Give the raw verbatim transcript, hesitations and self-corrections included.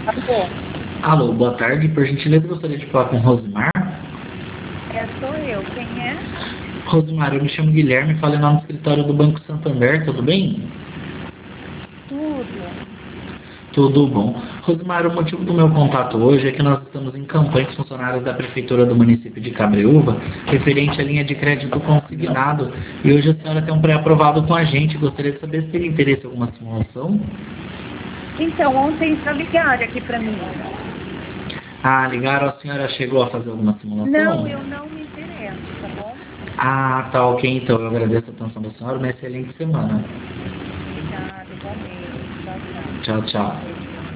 Alô? Alô, boa tarde. Por gentileza, gostaria de falar com Rosimar. É, sou eu. Quem é? Rosimar, eu me chamo Guilherme, falo em nome do escritório do Banco Santander, tudo bem? Tudo. Tudo bom. Rosimar, o motivo do meu contato hoje é que nós estamos em campanha com funcionários da Prefeitura do município de Cabreúva, referente à linha de crédito consignado, e hoje a senhora tem um pré-aprovado com a gente. Gostaria de saber se teria interesse em alguma simulação. Então, ontem já ligaram aqui pra mim. Ah, ligaram, a senhora chegou a fazer alguma Não, simulação? eu não me interesso, tá bom? Ah, tá ok, então eu agradeço a atenção da senhora, uma excelente semana. Obrigada, igualmente. Tchau, tchau. Tchau, tchau.